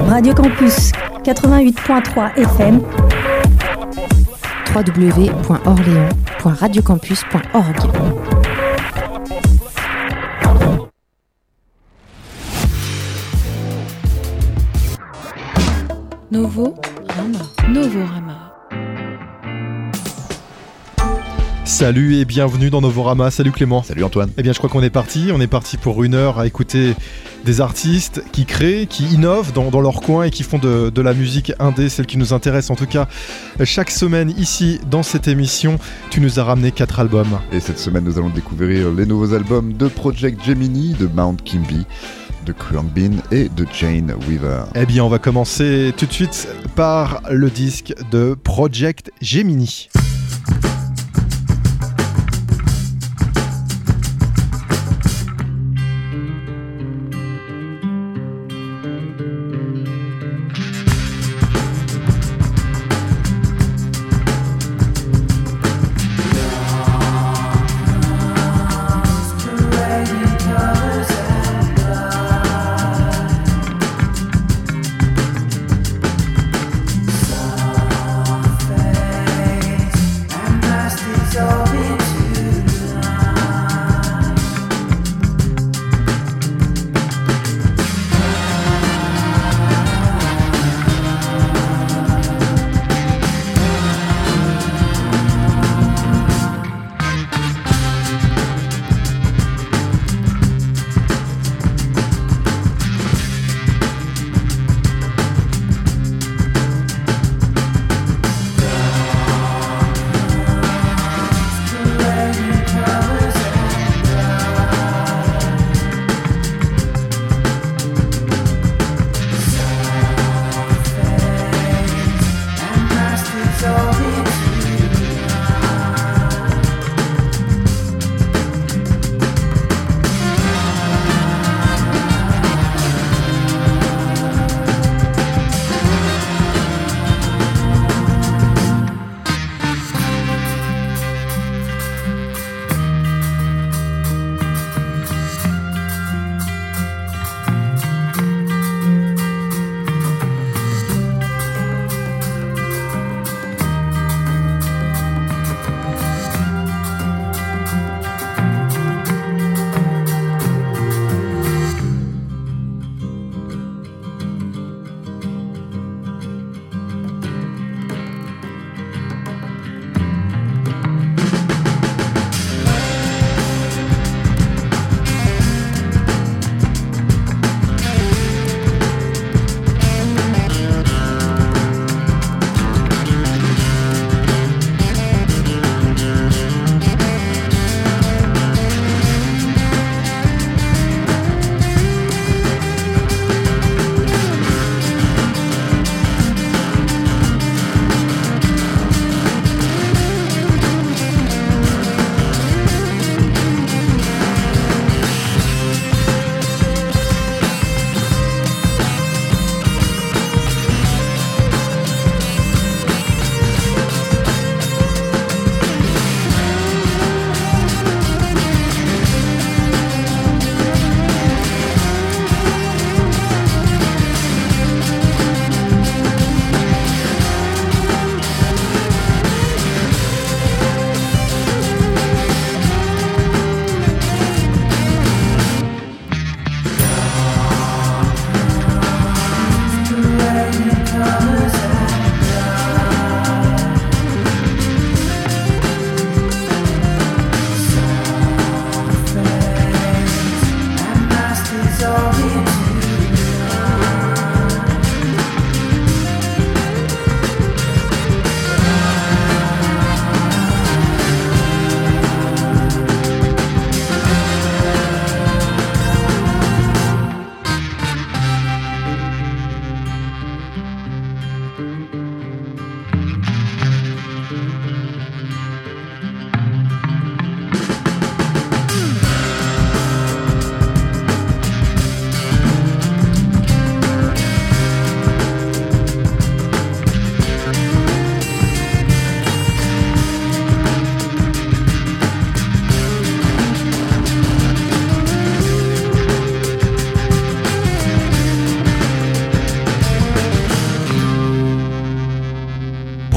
Radio Campus 88.3 FM. www.orléans.radiocampus.org. Novorama. Salut et bienvenue dans Novorama. Salut Clément. Salut Antoine. Eh bien je crois qu'on est parti. On est parti pour 1 heure à écouter des artistes qui créent, qui innovent dans leur coin et qui font de la musique indé, celle qui nous intéresse en tout cas chaque semaine ici dans cette émission. Tu nous as ramené 4 albums. Et cette semaine nous allons découvrir les nouveaux albums de Project Gemini, de Mount Kimby, de Khruangbin et de Jane Weaver. Eh bien on va commencer tout de suite par le disque de Project Gemini.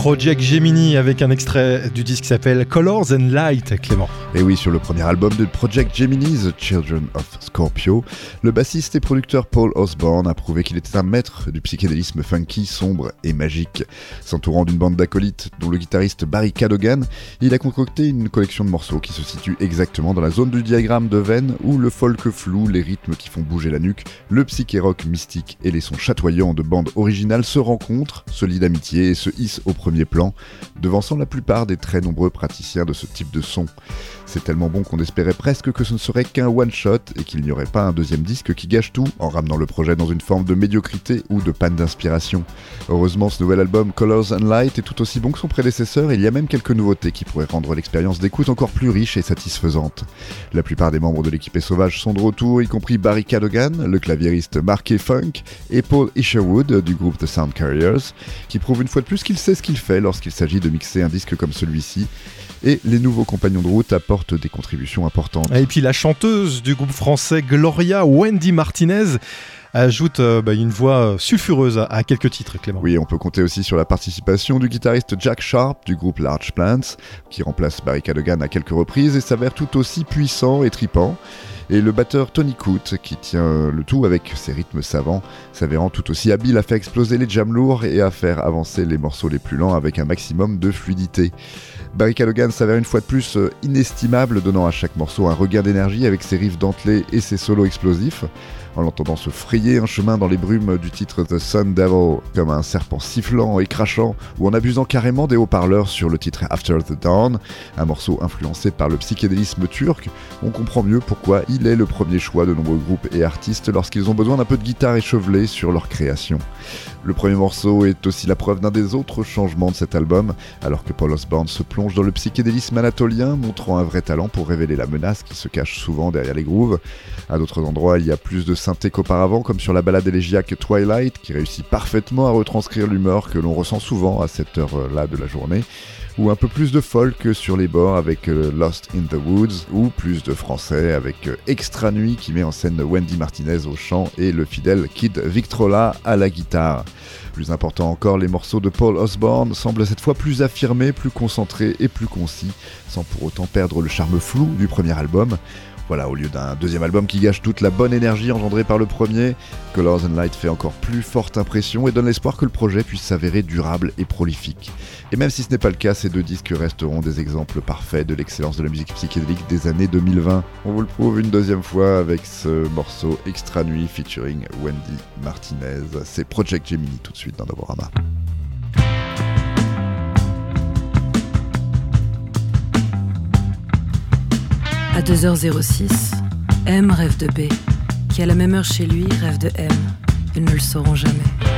Project Gemini avec un extrait du disque qui s'appelle Colors and Light, Clément. Et oui, sur le premier album de Project Gemini, The Children of Scorpio, le bassiste et producteur Paul Osborne a prouvé qu'il était un maître du psychédélisme funky, sombre et magique. S'entourant d'une bande d'acolytes dont le guitariste Barry Cadogan, il a concocté une collection de morceaux qui se situe exactement dans la zone du diagramme de Venn où le folk flou, les rythmes qui font bouger la nuque, le psyché-rock mystique et les sons chatoyants de bandes originales se rencontrent, se lient d'amitié et se hissent au premier plan, devançant la plupart des très nombreux praticiens de ce type de son. C'est tellement bon qu'on espérait presque que ce ne serait qu'un one-shot et qu'il n'y aurait pas un deuxième disque qui gâche tout en ramenant le projet dans une forme de médiocrité ou de panne d'inspiration. Heureusement, ce nouvel album Colors and Light est tout aussi bon que son prédécesseur et il y a même quelques nouveautés qui pourraient rendre l'expérience d'écoute encore plus riche et satisfaisante. La plupart des membres de l'équipe Sauvage sont de retour, y compris Barry Cadogan, le claviériste Marky Funk et Paul Isherwood du groupe The Sound Carriers, qui prouve une fois de plus qu'il sait ce qu'il fait lorsqu'il s'agit de mixer un disque comme celui-ci. Et les nouveaux compagnons de route apportent des contributions importantes. Et puis la chanteuse du groupe français Gloria, Wendy Martinez, ajoute une voix sulfureuse à quelques titres, Clément. Oui, on peut compter aussi sur la participation du guitariste Jack Sharp du groupe Large Plants, qui remplace Barry Cadogan à quelques reprises et s'avère tout aussi puissant et tripant. Et le batteur Tony Coote, qui tient le tout avec ses rythmes savants, s'avérant tout aussi habile à faire exploser les jams lourds et à faire avancer les morceaux les plus lents avec un maximum de fluidité. Barry Cadogan s'avère une fois de plus inestimable, donnant à chaque morceau un regain d'énergie avec ses riffs dentelés et ses solos explosifs. En l'entendant se frayer un chemin dans les brumes du titre The Sun Devil, comme un serpent sifflant et crachant, ou en abusant carrément des haut-parleurs sur le titre After the Dawn, un morceau influencé par le psychédélisme turc, on comprend mieux pourquoi il est le premier choix de nombreux groupes et artistes lorsqu'ils ont besoin d'un peu de guitare échevelée sur leur création. Le premier morceau est aussi la preuve d'un des autres changements de cet album, alors que Paul Osborne se plonge dans le psychédélisme anatolien, montrant un vrai talent pour révéler la menace qui se cache souvent derrière les grooves. À d'autres endroits, il y a plus de synthé qu'auparavant, comme sur la ballade élégiaque Twilight, qui réussit parfaitement à retranscrire l'humeur que l'on ressent souvent à cette heure-là de la journée, ou un peu plus de folk sur les bords avec Lost in the Woods, ou plus de français avec Extra Nuit qui met en scène Wendy Martinez au chant et le fidèle Kid Victrola à la guitare. Plus important encore, les morceaux de Paul Osborne semblent cette fois plus affirmés, plus concentrés et plus concis, sans pour autant perdre le charme flou du premier album. Voilà, au lieu d'un deuxième album qui gâche toute la bonne énergie engendrée par le premier, Colors and Light fait encore plus forte impression et donne l'espoir que le projet puisse s'avérer durable et prolifique. Et même si ce n'est pas le cas, ces deux disques resteront des exemples parfaits de l'excellence de la musique psychédélique des années 2020. On vous le prouve une deuxième fois avec ce morceau Extra Nuit featuring Wendy Martinez. C'est Project Gemini tout de suite dans Novorama. À 2h06, M rêve de B, qui à la même heure chez lui rêve de M. Ils ne le sauront jamais.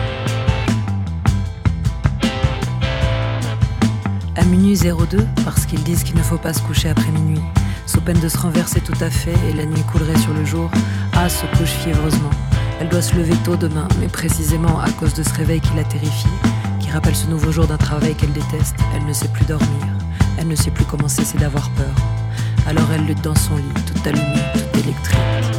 À minuit 02, parce qu'ils disent qu'il ne faut pas se coucher après minuit, sous peine de se renverser tout à fait et la nuit coulerait sur le jour, A se couche fiévreusement. Elle doit se lever tôt demain, mais précisément à cause de ce réveil qui la terrifie, qui rappelle ce nouveau jour d'un travail qu'elle déteste. Elle ne sait plus dormir, elle ne sait plus comment cesser d'avoir peur. Alors elle lutte dans son lit, toute allumée, toute électrique.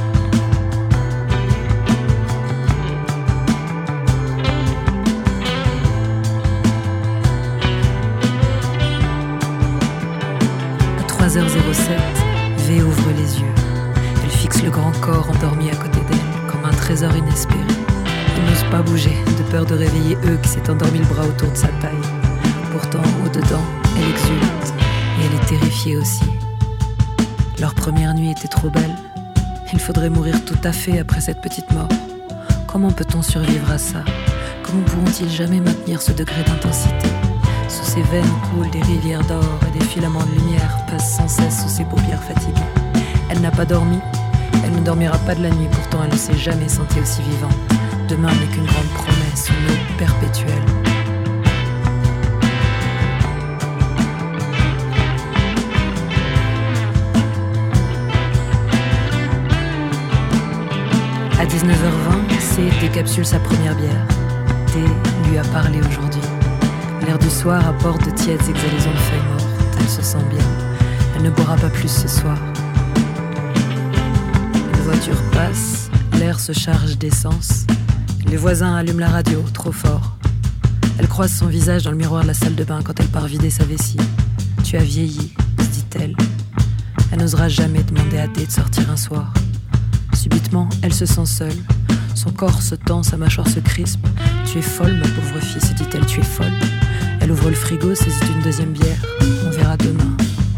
À 3h07, V ouvre les yeux. Elle fixe le grand corps endormi à côté d'elle, comme un trésor inespéré. Il n'ose pas bouger, de peur de réveiller eux qui s'est endormi le bras autour de sa taille. Pourtant, au-dedans, elle exulte, et elle est terrifiée aussi. Leur première nuit était trop belle. Il faudrait mourir tout à fait après cette petite mort. Comment peut-on survivre à ça ? Comment pourront-ils jamais maintenir ce degré d'intensité ? Sous ses veines coulent des rivières d'or et des filaments de lumière passent sans cesse sous ses paupières fatiguées. Elle n'a pas dormi, elle ne dormira pas de la nuit, pourtant elle ne s'est jamais sentie aussi vivante. Demain n'est qu'une grande promesse, une aube perpétuelle. À 19h20, C décapsule sa première bière. D lui a parlé aujourd'hui. L'air du soir apporte de tièdes exhalaisons de feuilles mortes. Elle se sent bien. Elle ne boira pas plus ce soir. Une voiture passe, l'air se charge d'essence. Les voisins allument la radio, trop fort. Elle croise son visage dans le miroir de la salle de bain quand elle part vider sa vessie. Tu as vieilli, se dit-elle. Elle n'osera jamais demander à D de sortir un soir. Subitement, elle se sent seule. Son corps se tend, sa mâchoire se crispe. Tu es folle, ma pauvre fille, se dit-elle, tu es folle. Elle ouvre le frigo, saisit une deuxième bière. On verra demain.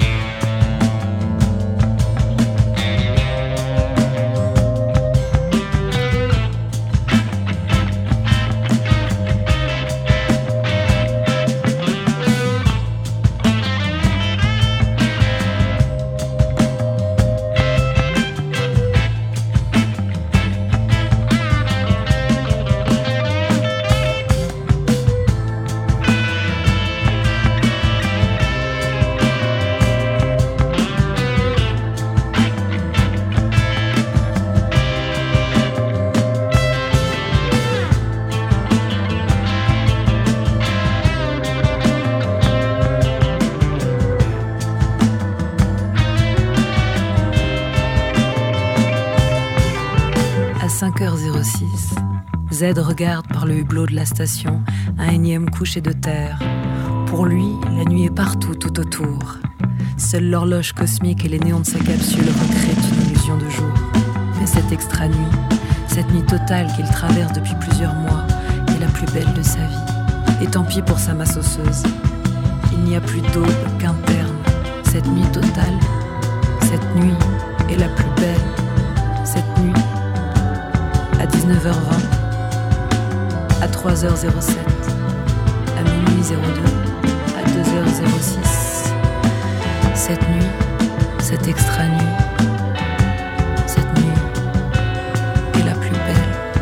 Z regarde par le hublot de la station un énième coucher de terre. Pour lui, la nuit est partout, tout autour. Seule l'horloge cosmique et les néons de sa capsule recréent une illusion de jour. Mais cette extra-nuit, cette nuit totale qu'il traverse depuis plusieurs mois, est la plus belle de sa vie. Et tant pis pour sa masse osseuse. Il n'y a plus d'aube qu'un terme. Cette nuit totale, cette nuit est la plus belle. Cette nuit, à 19h20, à 3h07, à minuit 02, à 2h06. Cette nuit, cette extra-nuit, cette nuit est la plus belle.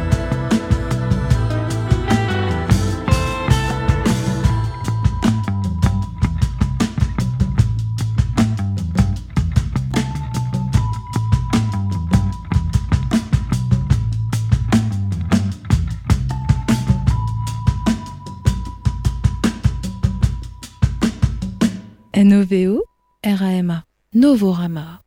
NOVO, RAMA, Novorama.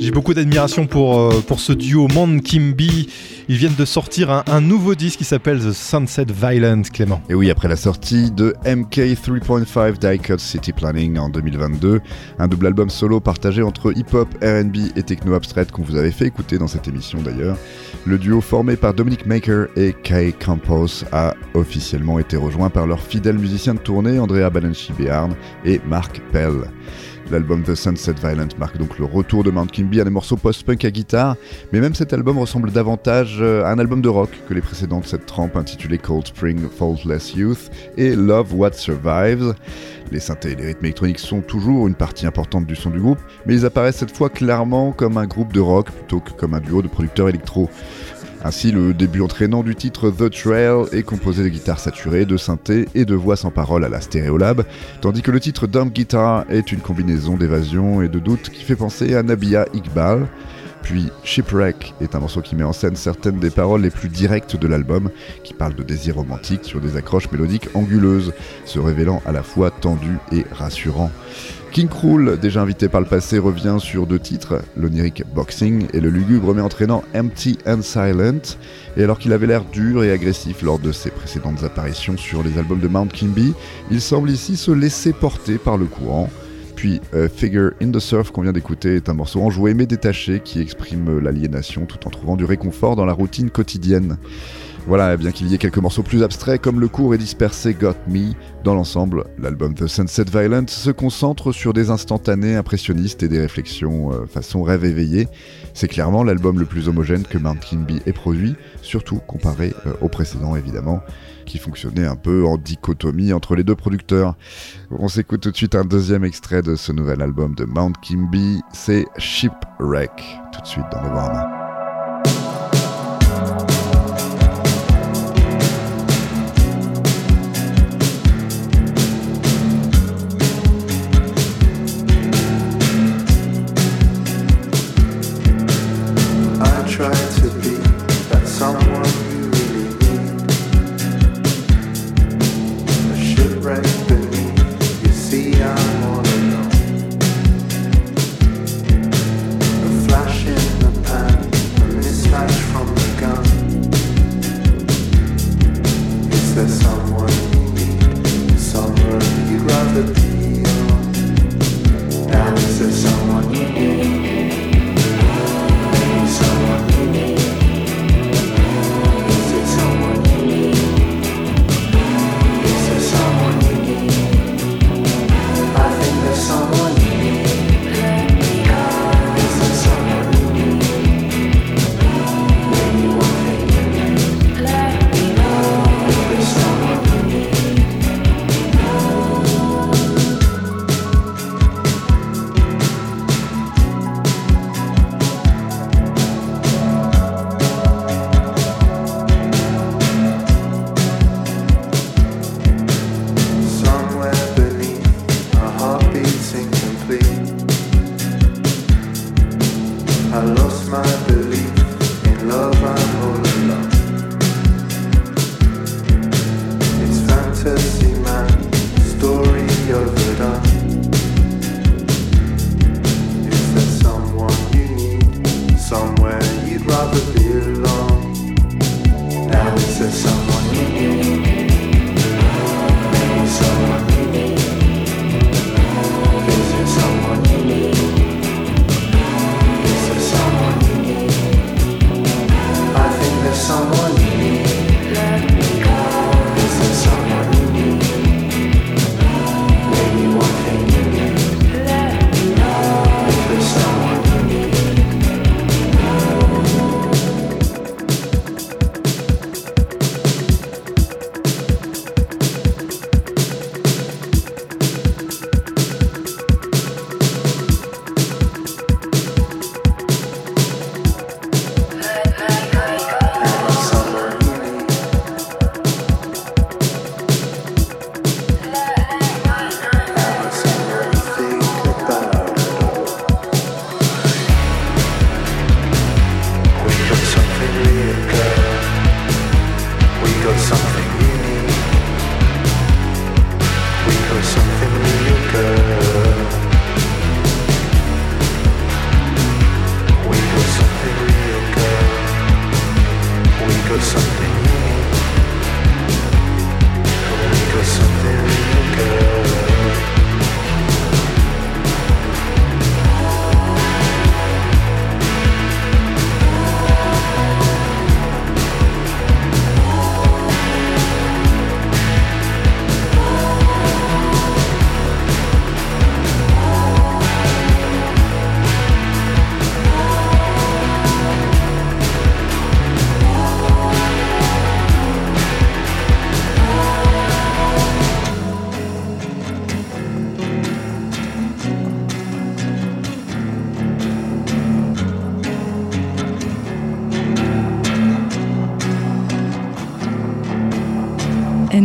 J'ai beaucoup d'admiration pour ce duo Man Kimby. Ils viennent de sortir un nouveau disque qui s'appelle The Sunset Violent, Clément. Et oui, après la sortie de MK 3.5 Die Cut City Planning en 2022, un double album solo partagé entre hip-hop, R&B et techno abstraite qu'on vous avait fait écouter dans cette émission d'ailleurs, le duo formé par Dominic Maker et Kay Campos a officiellement été rejoint par leurs fidèles musiciens de tournée Andrea Balanchi-Beharn et Mark Pell. L'album The Sunset Violent marque donc le retour de Man Kimby à des morceaux post-punk à guitare, mais même cet album ressemble davantage à un album de rock que les précédents de cette trempe intitulés Cold Spring, Faultless Youth et Love What Survives. Les synthés et les rythmes électroniques sont toujours une partie importante du son du groupe, mais ils apparaissent cette fois clairement comme un groupe de rock plutôt que comme un duo de producteurs électro. Ainsi, le début entraînant du titre The Trail est composé de guitares saturées, de synthés et de voix sans parole à la Stereolab, tandis que le titre Dumb Guitar est une combinaison d'évasion et de doute qui fait penser à Nabia Iqbal. Puis Shipwreck est un morceau qui met en scène certaines des paroles les plus directes de l'album, qui parlent de désir romantique sur des accroches mélodiques anguleuses, se révélant à la fois tendu et rassurant. King Krul, déjà invité par le passé, revient sur 2 titres, l'onirique Boxing et le lugubre mais entraînant Empty and Silent. Et alors qu'il avait l'air dur et agressif lors de ses précédentes apparitions sur les albums de Man Kimby, il semble ici se laisser porter par le courant. Puis Figure in the Surf qu'on vient d'écouter est un morceau enjoué mais détaché qui exprime l'aliénation tout en trouvant du réconfort dans la routine quotidienne. Voilà, bien qu'il y ait quelques morceaux plus abstraits comme le court et dispersé Got Me, dans l'ensemble, l'album The Sunset Violent se concentre sur des instantanés impressionnistes et des réflexions façon rêve éveillé. C'est clairement l'album le plus homogène que Man Kimby ait produit, surtout comparé au précédent évidemment, qui fonctionnait un peu en dichotomie entre les deux producteurs. On s'écoute tout de suite un deuxième extrait de ce nouvel album de Man Kimby, c'est Shipwreck, tout de suite dans Novorama.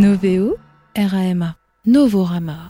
Noveo, RAMA, Novorama.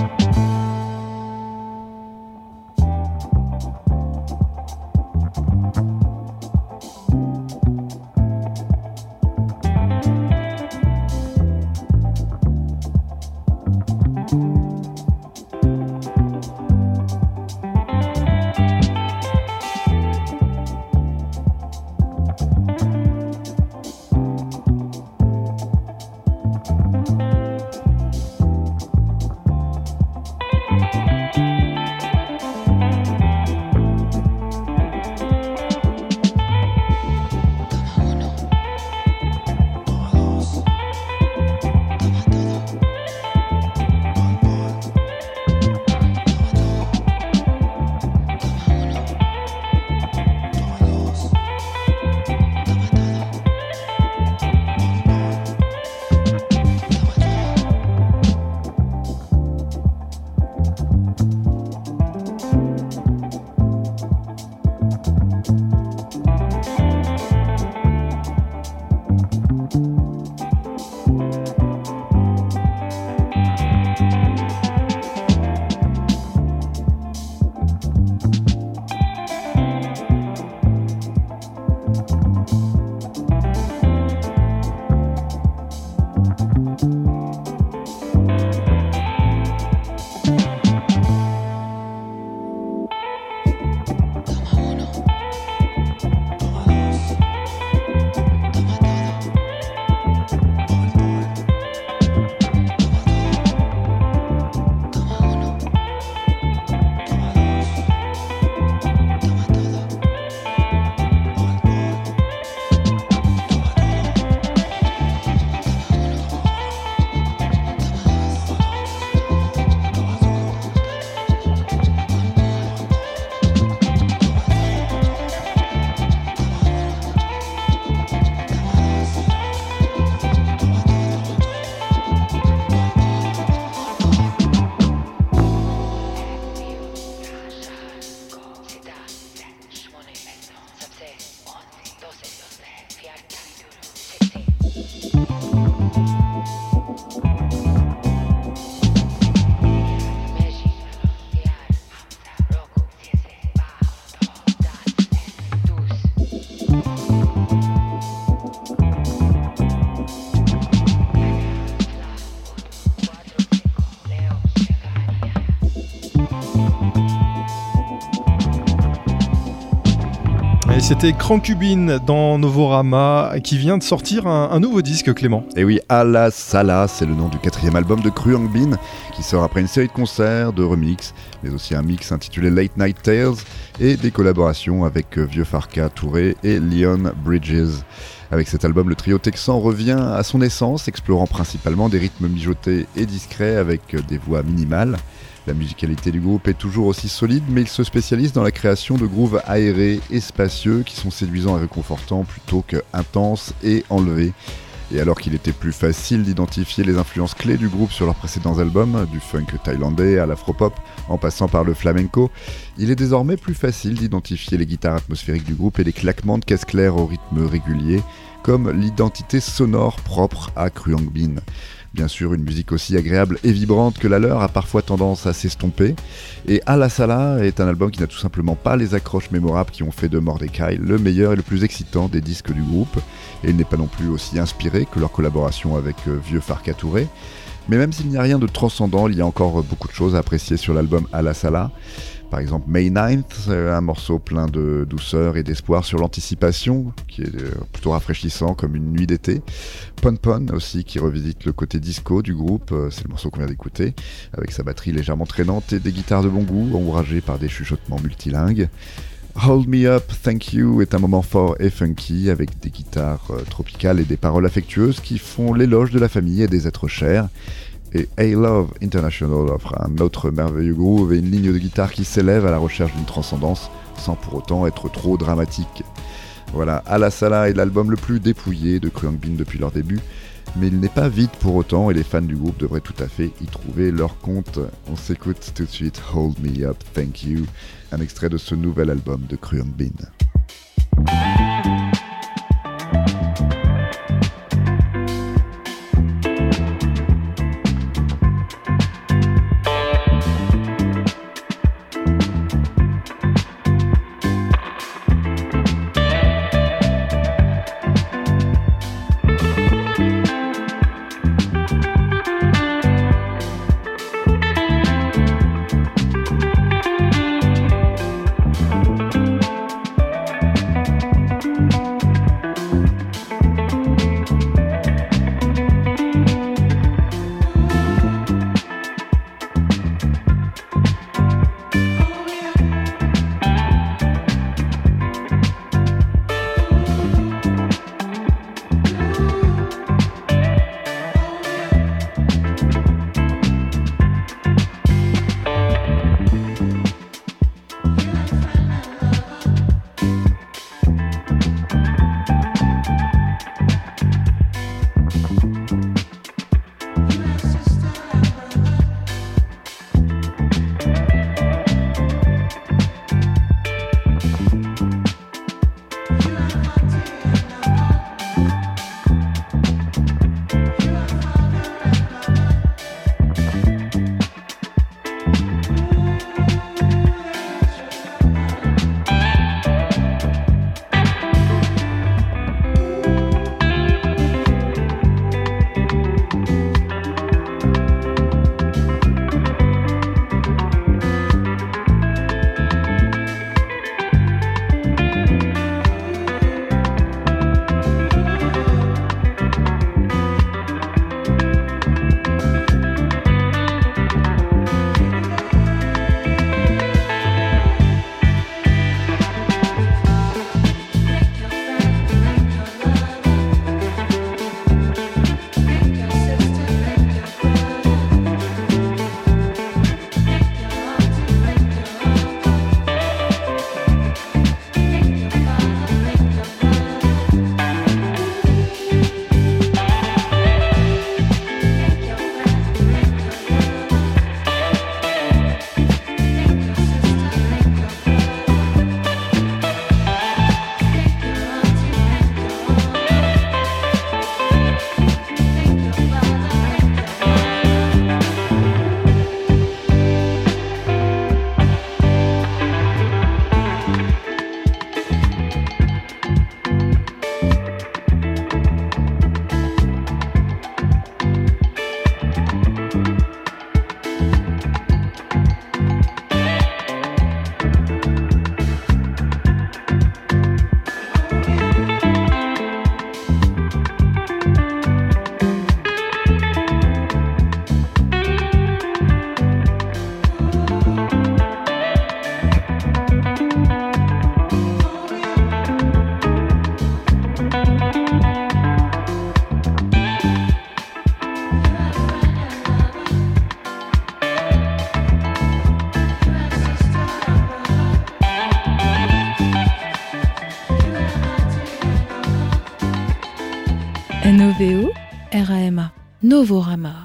Et c'était Crankubin dans Novorama qui vient de sortir un nouveau disque, Clément. Et oui, À la Sala, c'est le nom du 4e album de Kruang Bin qui sort après une série de concerts, de remix, mais aussi un mix intitulé Late Night Tales et des collaborations avec Vieux Farka Touré et Leon Bridges. Avec cet album, le trio texan revient à son essence, explorant principalement des rythmes mijotés et discrets avec des voix minimales. La musicalité du groupe est toujours aussi solide, mais il se spécialise dans la création de grooves aérés et spacieux qui sont séduisants et réconfortants plutôt que intenses et enlevés. Et alors qu'il était plus facile d'identifier les influences clés du groupe sur leurs précédents albums, du funk thaïlandais à l'afropop, en passant par le flamenco, il est désormais plus facile d'identifier les guitares atmosphériques du groupe et les claquements de caisse claire au rythme régulier, comme l'identité sonore propre à Kruang Bin. Bien sûr, une musique aussi agréable et vibrante que la leur a parfois tendance à s'estomper. Et À la Sala est un album qui n'a tout simplement pas les accroches mémorables qui ont fait de Mordecai le meilleur et le plus excitant des disques du groupe. Et il n'est pas non plus aussi inspiré que leur collaboration avec Vieux Farka Touré. Mais même s'il n'y a rien de transcendant, il y a encore beaucoup de choses à apprécier sur l'album À la Sala. Par exemple, May 9th, un morceau plein de douceur et d'espoir sur l'anticipation, qui est plutôt rafraîchissant comme une nuit d'été. Pon Pon aussi, qui revisite le côté disco du groupe, c'est le morceau qu'on vient d'écouter, avec sa batterie légèrement traînante et des guitares de bon goût, ombragées par des chuchotements multilingues. Hold Me Up, Thank You est un moment fort et funky, avec des guitares tropicales et des paroles affectueuses qui font l'éloge de la famille et des êtres chers. Et Hey Love International offre un autre merveilleux groove et une ligne de guitare qui s'élève à la recherche d'une transcendance sans pour autant être trop dramatique. Voilà, À la Sala est l'album le plus dépouillé de Kruang Bin depuis leur début, mais il n'est pas vide pour autant et les fans du groupe devraient tout à fait y trouver leur compte. On s'écoute tout de suite Hold Me Up, Thank You, un extrait de ce nouvel album de Kruang Bin. VO, RAMA, Novorama.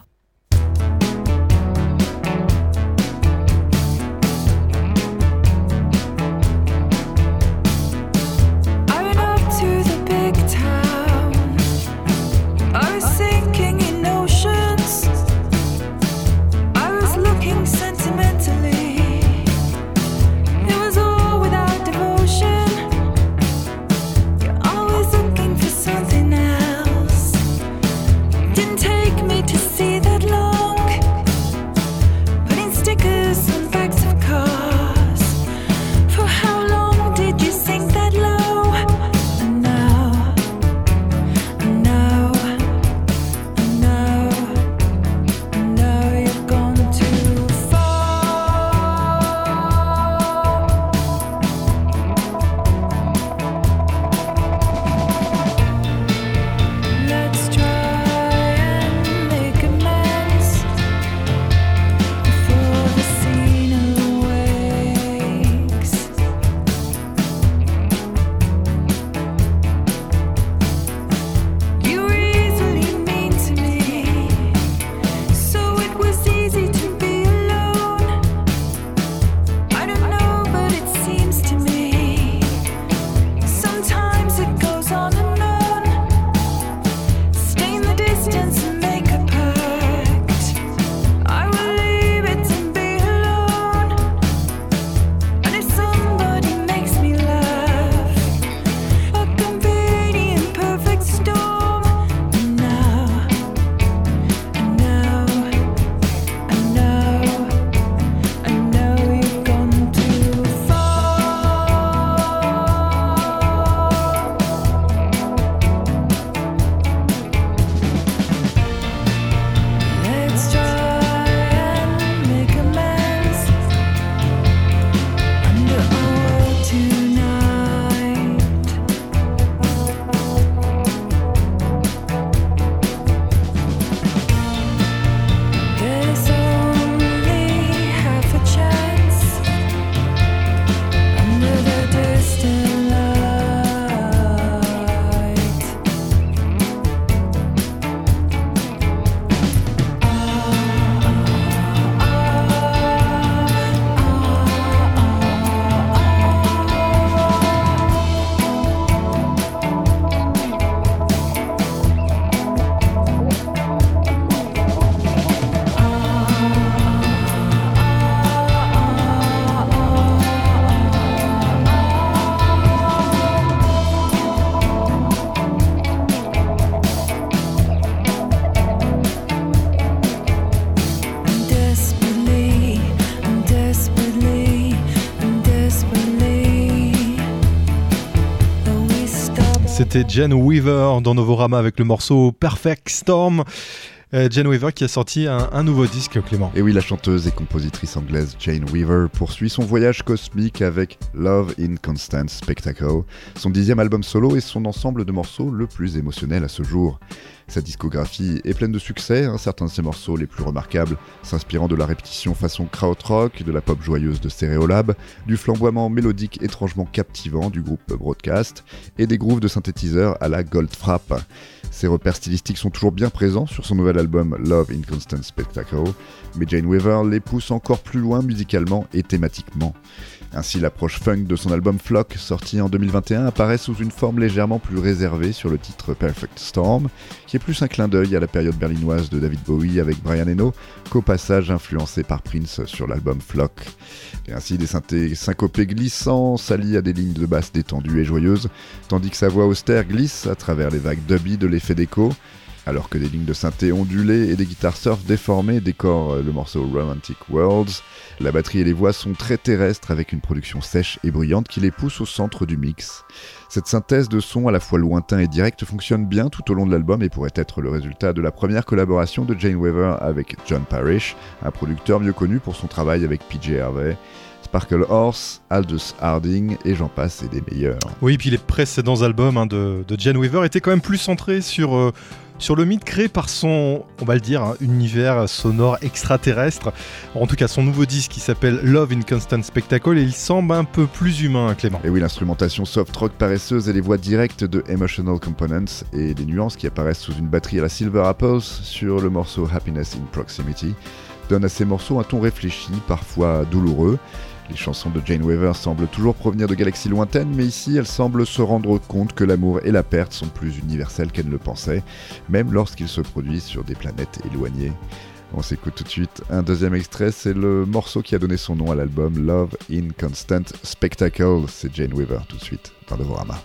C'était Jen Weaver dans Novorama avec le morceau Perfect Storm. Jen Weaver qui a sorti un nouveau disque, Clément. Et oui, la chanteuse et compositrice anglaise Jane Weaver poursuit son voyage cosmique avec Love in Constant Spectacle, son 10e album solo et son ensemble de morceaux le plus émotionnel à ce jour. Sa discographie est pleine de succès, certains de ses morceaux les plus remarquables s'inspirant de la répétition façon krautrock, de la pop joyeuse de Stereolab, du flamboiement mélodique étrangement captivant du groupe Broadcast et des grooves de synthétiseurs à la Goldfrapp. Ses repères stylistiques sont toujours bien présents sur son nouvel album Love in Constant Spectacle, mais Jane Weaver les pousse encore plus loin musicalement et thématiquement. Ainsi, l'approche funk de son album Flock, sorti en 2021, apparaît sous une forme légèrement plus réservée sur le titre Perfect Storm, qui est plus un clin d'œil à la période berlinoise de David Bowie avec Brian Eno, qu'au passage influencé par Prince sur l'album Flock. Et ainsi, des synthés syncopés glissants s'allient à des lignes de basse détendues et joyeuses, tandis que sa voix austère glisse à travers les vagues dubby de l'effet d'écho, alors que des lignes de synthé ondulées et des guitares surf déformées décorent le morceau Romantic Worlds. La batterie et les voix sont très terrestres avec une production sèche et bruyante qui les pousse au centre du mix. Cette synthèse de sons à la fois lointain et direct fonctionne bien tout au long de l'album et pourrait être le résultat de la première collaboration de Jane Weaver avec John Parrish, un producteur mieux connu pour son travail avec PJ Harvey, Sparkle Horse, Aldous Harding et j'en passe et des meilleurs. Oui, puis les précédents albums de Jane Weaver étaient quand même plus centrés sur sur le mythe créé par son, on va le dire, univers sonore extraterrestre. En tout cas, son nouveau disque qui s'appelle Love in Constant Spectacle, et il semble un peu plus humain, Clément. Et oui, l'instrumentation soft rock paresseuse et les voix directes de Emotional Components et des nuances qui apparaissent sous une batterie à la Silver Apples sur le morceau Happiness in Proximity donnent à ces morceaux un ton réfléchi, parfois douloureux. Les chansons de Jane Weaver semblent toujours provenir de galaxies lointaines, mais ici elles semblent se rendre compte que l'amour et la perte sont plus universels qu'elles ne le pensaient, même lorsqu'ils se produisent sur des planètes éloignées. On s'écoute tout de suite un deuxième extrait, c'est le morceau qui a donné son nom à l'album Love in Constant Spectacle. C'est Jane Weaver tout de suite dans Novorama.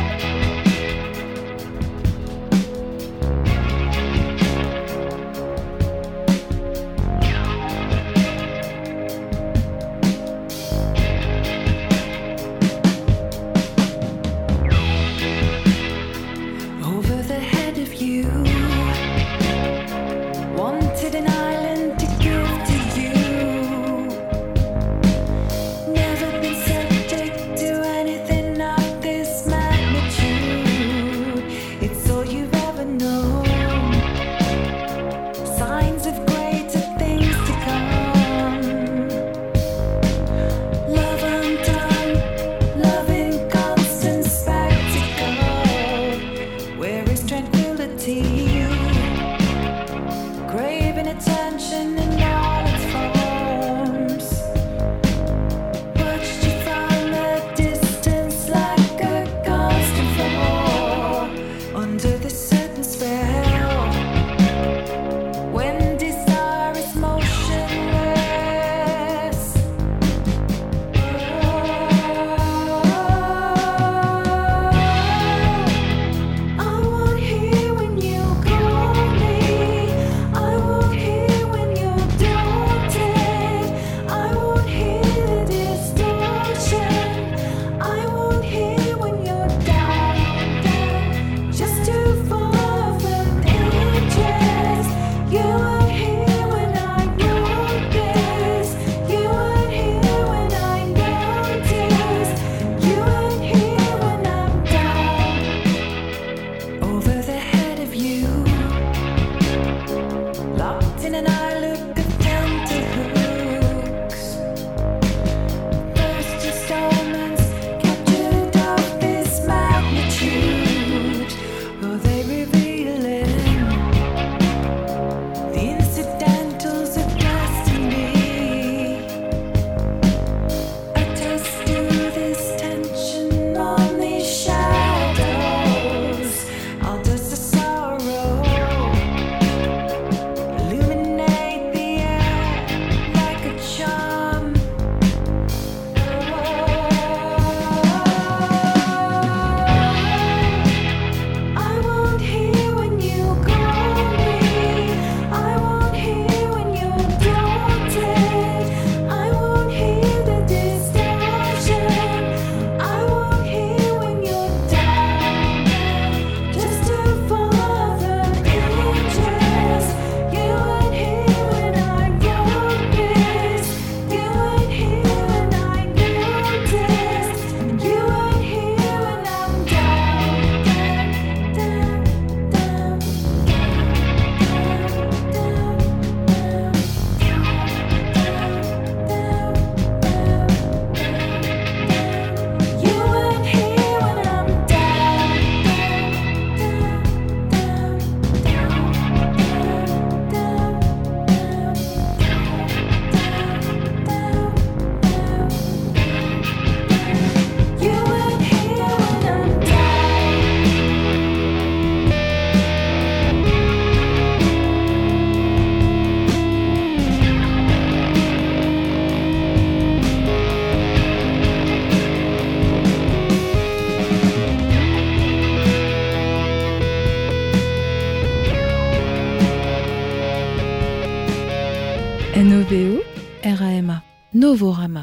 NOVO, RAMA, Novorama.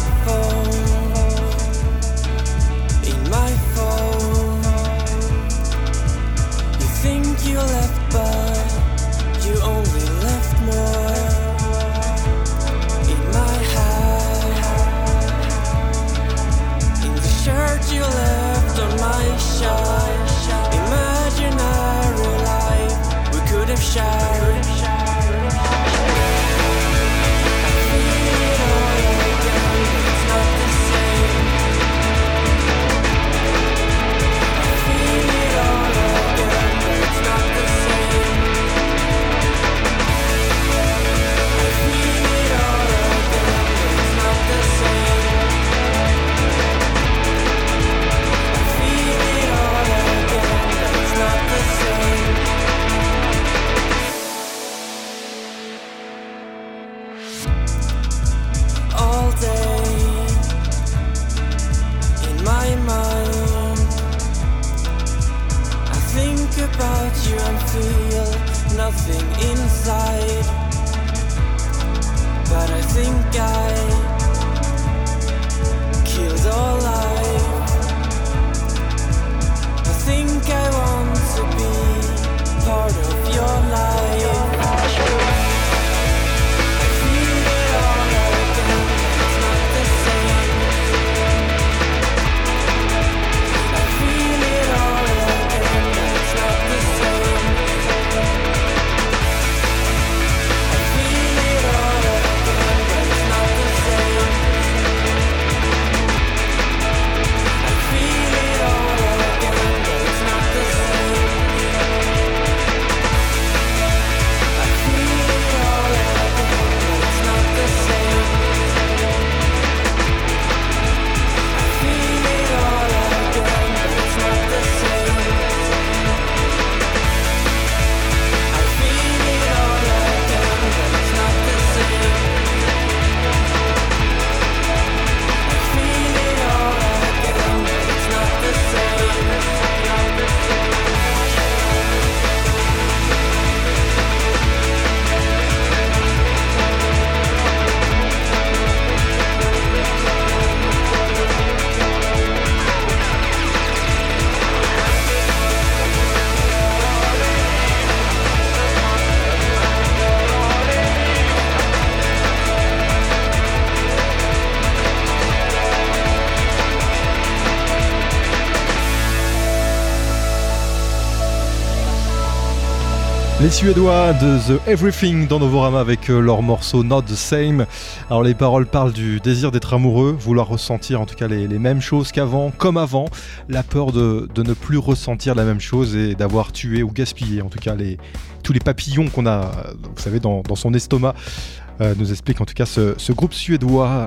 Les Suédois de The Everything dans Novorama avec leur morceau Not the Same. Alors les paroles parlent du désir d'être amoureux, vouloir ressentir en tout cas les mêmes choses qu'avant, comme avant, la peur de ne plus ressentir la même chose et d'avoir tué ou gaspillé en tout cas tous les papillons qu'on a, vous savez, dans son estomac. Nous explique en tout cas ce groupe suédois.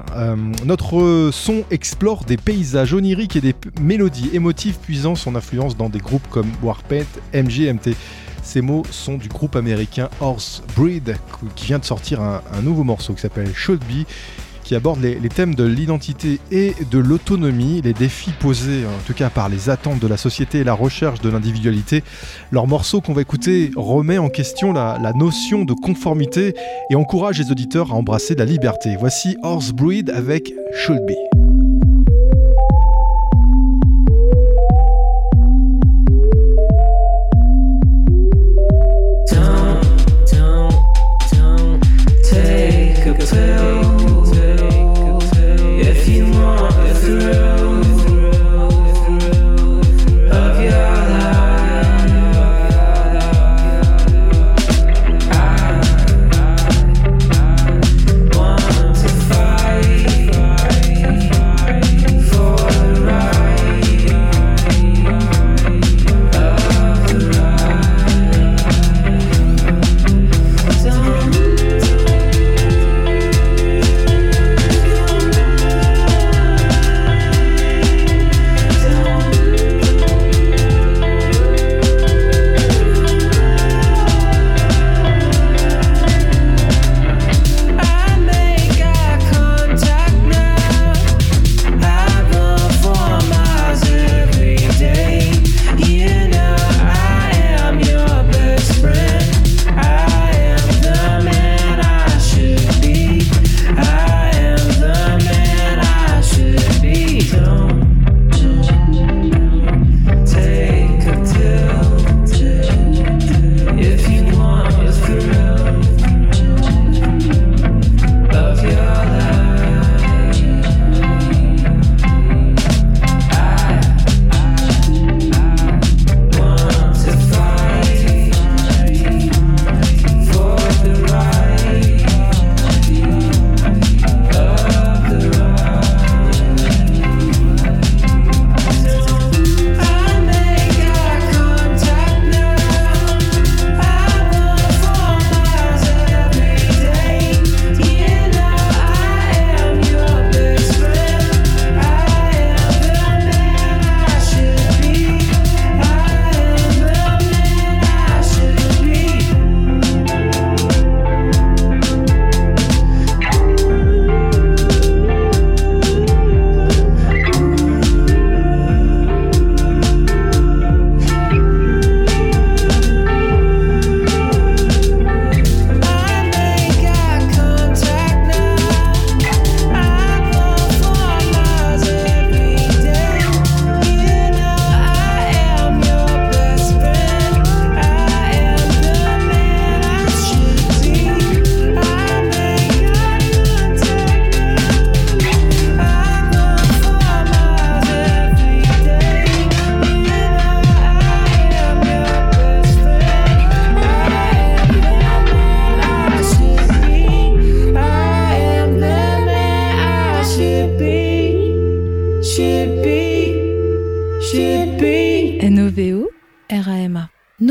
Notre son explore des paysages oniriques et des mélodies émotives puisant son influence dans des groupes comme Warpaint, MGMT. Ces mots sont du groupe américain Horse Breed qui vient de sortir un nouveau morceau qui s'appelle Should Be, qui aborde les thèmes de l'identité et de l'autonomie, les défis posés en tout cas par les attentes de la société et la recherche de l'individualité. Leur morceau qu'on va écouter remet en question la notion de conformité et encourage les auditeurs à embrasser la liberté. Voici Horse Breed avec Should Be.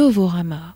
Novorama.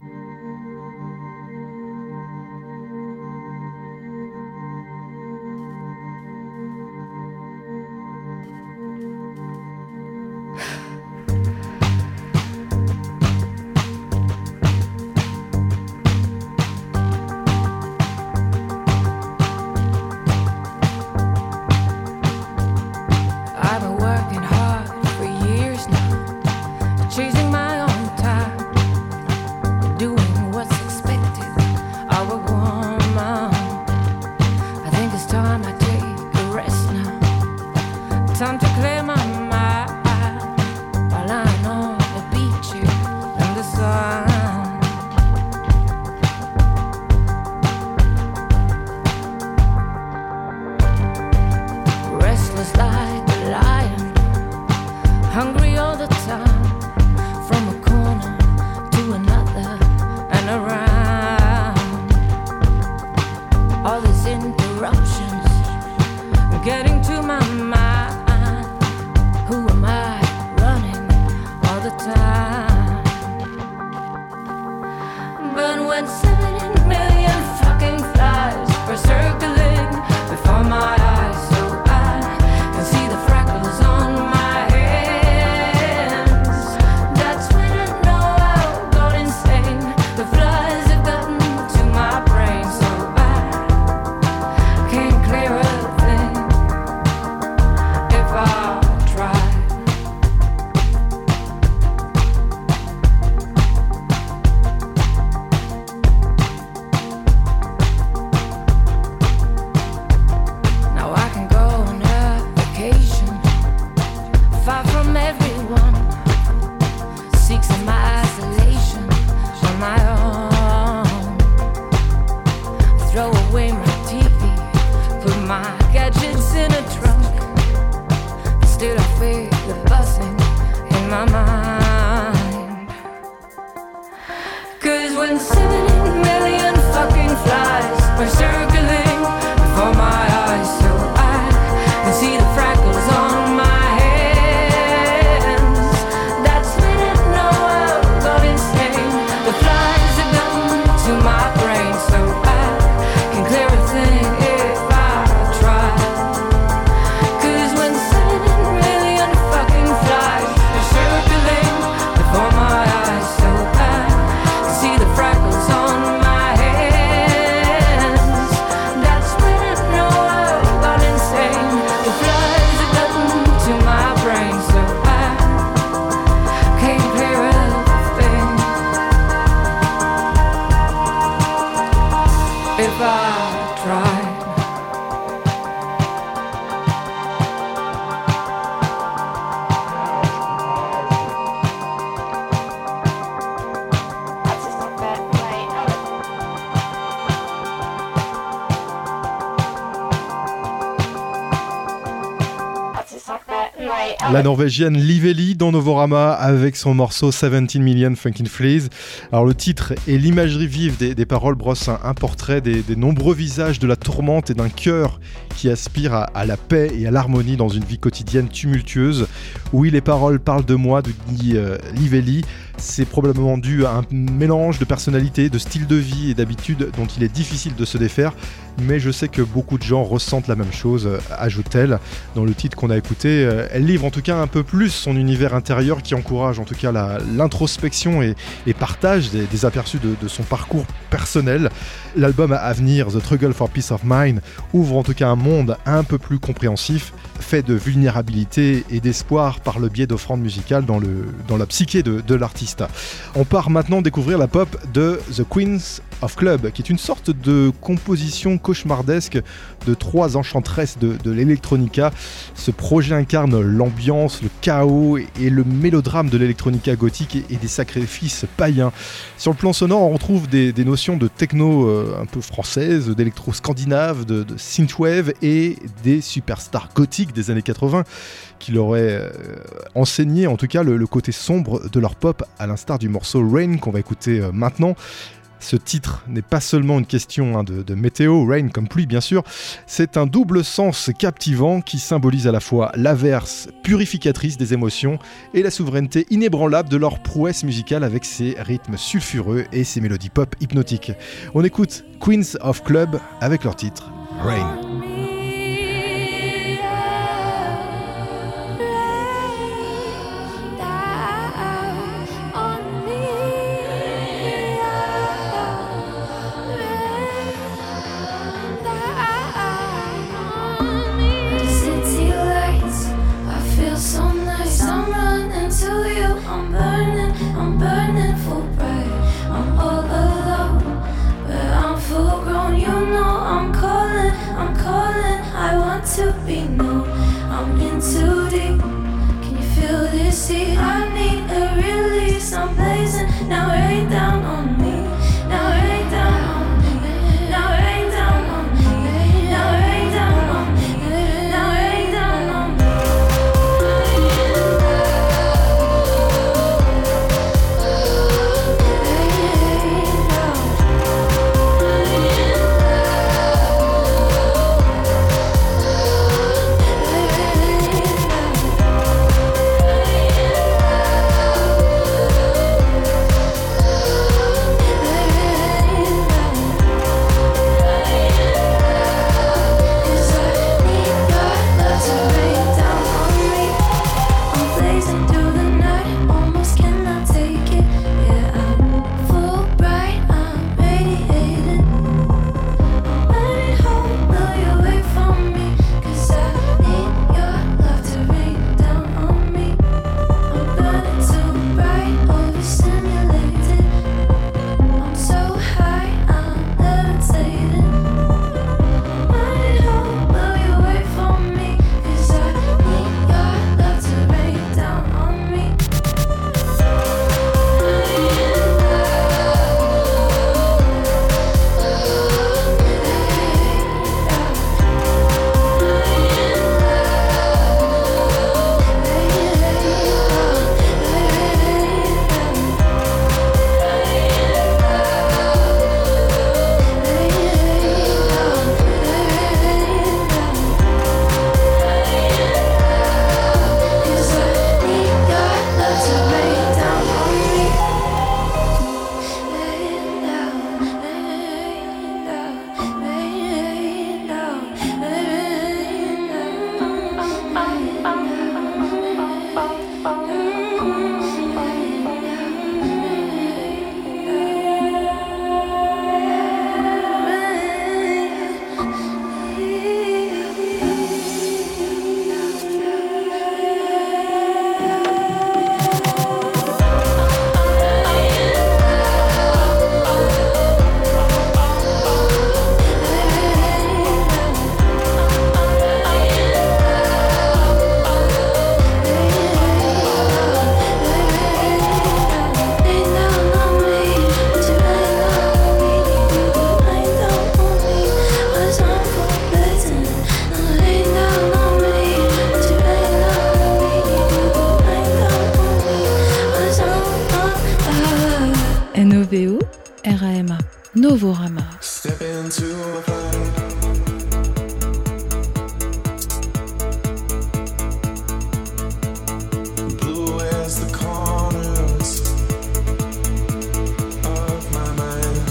La Norvégienne Liveli dans Novorama avec son morceau 17 Million Fucking Fleas. Alors le titre et l'imagerie vive des paroles brossent un portrait des nombreux visages de la tourmente et d'un cœur qui aspire à la paix et à l'harmonie dans une vie quotidienne tumultueuse. Oui, les paroles parlent de moi, dit Liveli. C'est probablement dû à un mélange de personnalité, de style de vie et d'habitude dont il est difficile de se défaire. Mais je sais que beaucoup de gens ressentent la même chose, ajoute-t-elle. Dans le titre qu'on a écouté, elle livre en tout cas un peu plus son univers intérieur qui encourage en tout cas l'introspection et partage des aperçus de son parcours personnel. L'album à venir, The Struggle for Peace of Mind, ouvre en tout cas un monde un peu plus compréhensif, fait de vulnérabilité et d'espoir par le biais d'offrandes musicales dans la psyché de l'artiste. On part maintenant découvrir la pop de The Queens of Club, qui est une sorte de composition cauchemardesque de trois enchantresses de l'electronica. Ce projet incarne l'ambiance, le chaos et le mélodrame de l'electronica gothique et des sacrifices païens. Sur le plan sonore, on retrouve des notions de techno un peu française, d'électro-scandinave, de synthwave et des superstars gothiques des années 80 qui leur auraient enseigné en tout cas le côté sombre de leur pop, à l'instar du morceau Rain qu'on va écouter maintenant. Ce titre n'est pas seulement une question de météo, rain comme pluie bien sûr, c'est un double sens captivant qui symbolise à la fois l'averse purificatrice des émotions et la souveraineté inébranlable de leur prouesse musicale avec ses rythmes sulfureux et ses mélodies pop hypnotiques. On écoute Queens of Club avec leur titre Rain. To be known, I'm in too deep. Can you feel this heat? I need a release. I'm blazing, now rain down on me. Now rain down on me. Now rain down on me. Now rain down on me. Now rain down on me. NOVO, RAMA, Novorama. Step into a fight. Blue as the corners of my mind,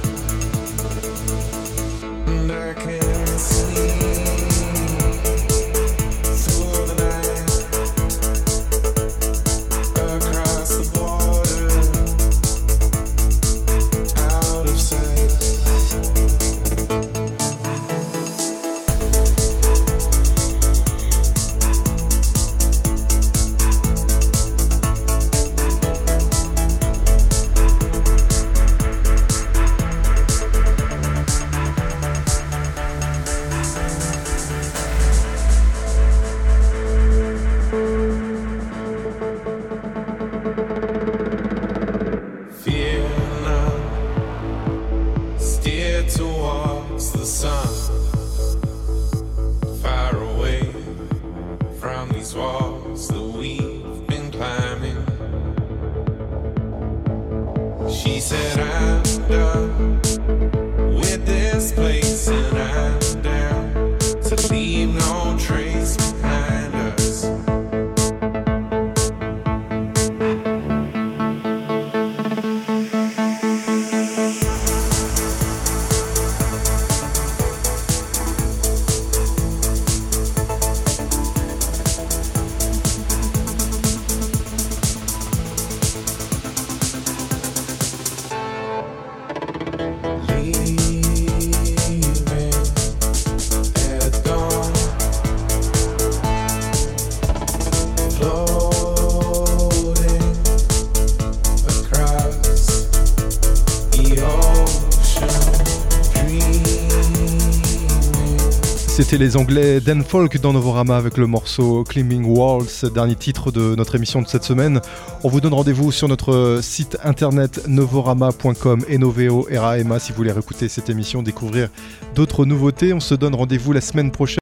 and I can see through the night across the border, out of sight. Fear not, steer towards the sun, far away from these walls that we've been climbing. She said, I'm done C'était les Anglais Dan Folk dans Novorama avec le morceau Climbing Walls, dernier titre de notre émission de cette semaine. On vous donne rendez-vous sur notre site internet novorama.com et Noveo RAMA si vous voulez réécouter cette émission, découvrir d'autres nouveautés. On se donne rendez-vous la semaine prochaine.